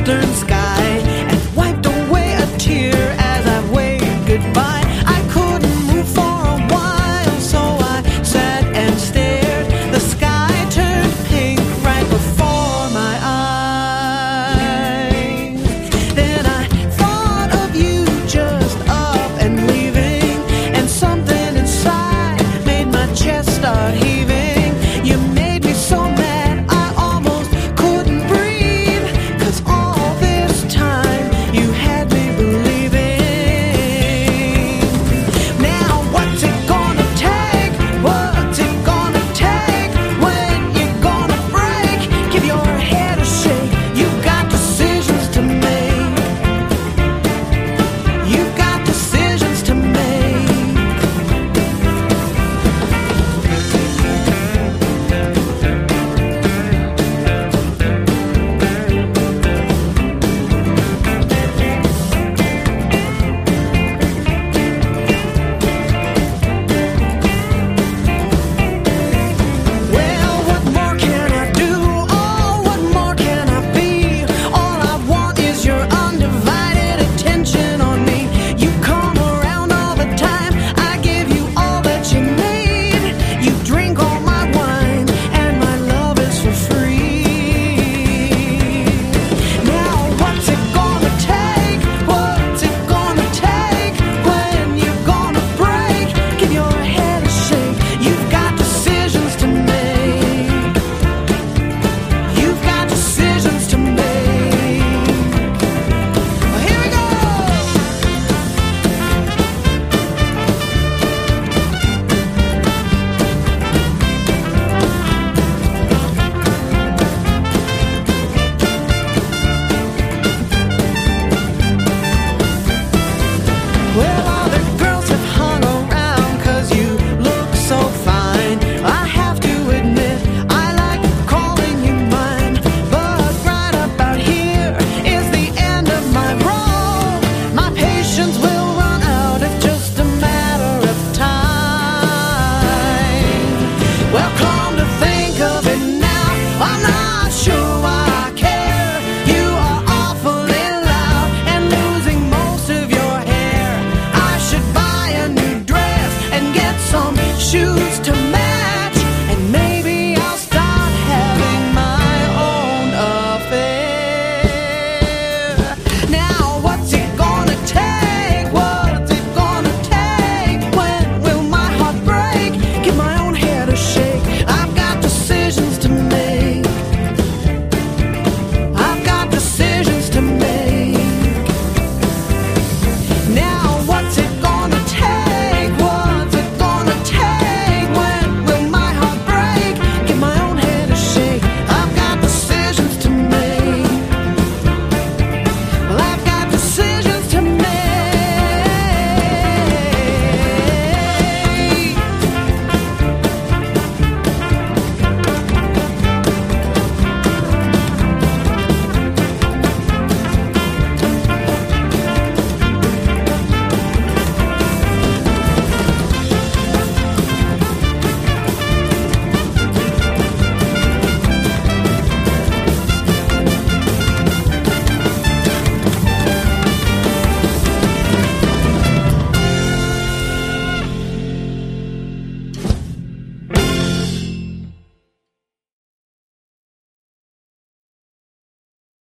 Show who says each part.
Speaker 1: western sky and wiped away a tear as I waved goodbye. I couldn't move for a while, so I sat and stared. The sky turned pink right before my eyes. Then I thought of you just up and leaving, and something inside made my chest start heaving. You made me so mad I almost couldn't breathe, 'cause all this time you had me believing. Now what's it gonna take? What's it gonna take? When you're gonna break? Give your head a shake. You've got decisions to make. You've got decisions to make. Well, what more can I do? Oh, what more can I be? All I want is your undivided attention on me. You come around all the time, I give you all that you need. You drink all my wine, and my love is for free. Now what's it gonna take? What's it gonna take? When you're gonna break? Give your head a shake. You've got decisions to make. You've got decisions to make. Well, here we go. Well, other girls have hung around 'cause you look so fine. I have to admit, I like calling you mine. But right about here is the end of my role. My patience will run out, it's just a matter of time. Well, come to think of it now, I'm not sure why I care. You are awfully loud and losing most of your hair. I should buy a new dress and get some shoes to